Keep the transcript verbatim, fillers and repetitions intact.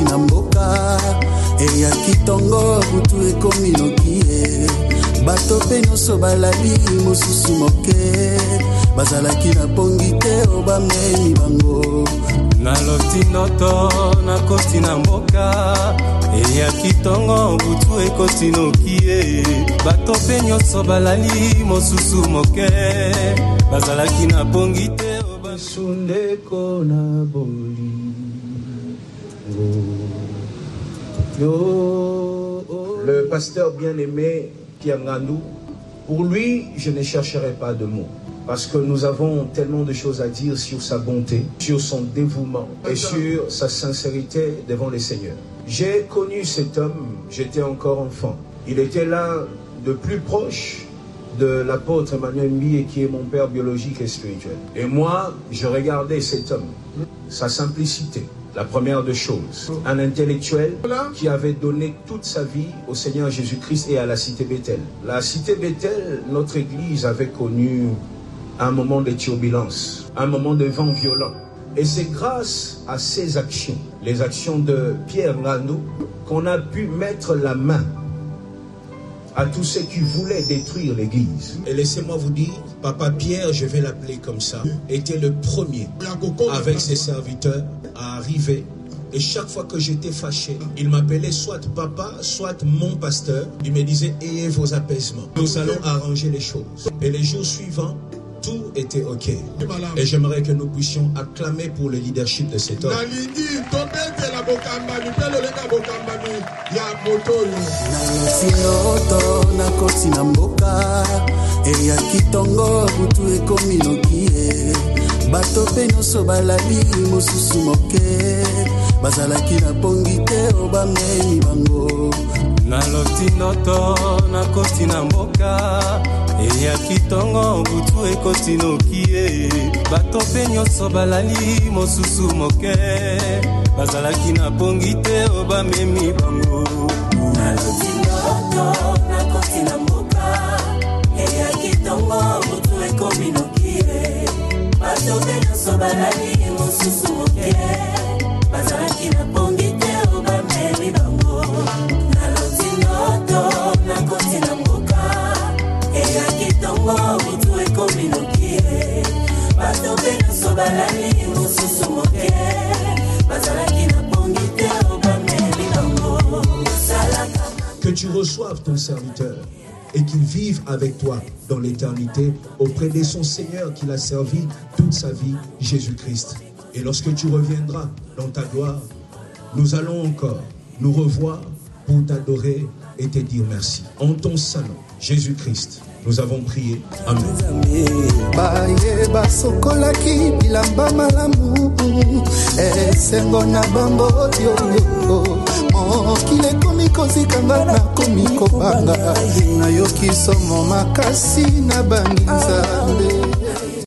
koti na mboka eya kitongo butu ekomi nokie bato pe nyonso balali mosusu moke bazalaki na pongi te obamemi bango naloti noto na koti na mboka eya kitongo butu ekoti nokie bato pe nyonso balali mosusu moke bazalaki na pongi te obasundeko na boli Le pasteur bien-aimé Pierre Ngandou, pour lui, je ne chercherai pas de mots. Parce que nous avons tellement de choses à dire sur sa bonté, sur son dévouement et sur sa sincérité devant les seigneurs. J'ai connu cet homme, j'étais encore enfant. Il était l'un de plus proche de l'apôtre Emmanuel Mbié, qui est mon père biologique et spirituel. Et moi, je regardais cet homme, sa simplicité. La première des choses, un intellectuel qui avait donné toute sa vie au Seigneur Jésus-Christ et à la cité Bethel. La cité Bethel, notre église avait connu un moment de turbulence, un moment de vent violent. Et c'est grâce à ces actions, les actions de Pierre Ngandou, qu'on a pu mettre la main à tous ceux qui voulaient détruire l'église. Et laissez-moi vous dire, Papa Pierre, je vais l'appeler comme ça, était le premier avec ses serviteurs à arriver. Et chaque fois que j'étais fâché, il m'appelait soit papa, soit mon pasteur. Il me disait, ayez vos apaisements. Nous allons arranger les choses. Et les jours suivants, tout était ok. Et j'aimerais que nous puissions acclamer pour le leadership de cet homme. Bato pe nyonso balali mosusu moke bazalaki na pongi te obamemi bango naloti noto na koti na mboka eya kitongo butu ekoti nokie bato pe nyonso balali mosusu moke bazalaki na pongi te obamemi bango naloti noto na koti na mboka eya kitongo butu ekomi nokie bato pe nyonso balali mosusu moke bazalaki na pongi te obamemi bango naloti noto na koti na mboka eya kitongo butu ekomi nokie bato pe nyonso balali mosusu moke bazalaki na pongi te obamemi bango salaka. Que tu reçoives ton serviteur et qu'il vive avec toi dans l'éternité auprès de son Seigneur qu'il a servi toute sa vie, Jésus-Christ. Et lorsque tu reviendras dans ta gloire, nous allons encore nous revoir pour t'adorer et te dire merci. En ton saint nom, Jésus-Christ, nous avons prié. Amen. mokile komi kozikanga na komi kobanga nayoki somo makasi na bangi nzambe